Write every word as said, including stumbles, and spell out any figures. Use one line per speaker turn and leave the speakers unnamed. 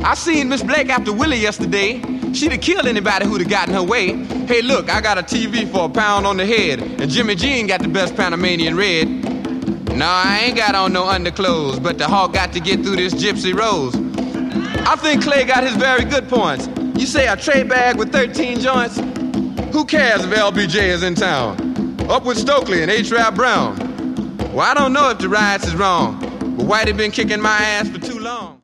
I seen Miss Blake after Willie yesterday. She'd have killed anybody who'd have got in her way. Hey, look, I got a T V for a pound on the head, and Jimmy Jean got the best Panamanian red. No, I ain't got on no underclothes, but the hawk got to get through this gypsy rose. I think Clay got his very good points. You say a tray bag with thirteen joints? Who cares if L B J is in town? Up with Stokely and H-Rap Brown. Well, I don't know if the riots is wrong, but Whitey been kicking my ass for too long.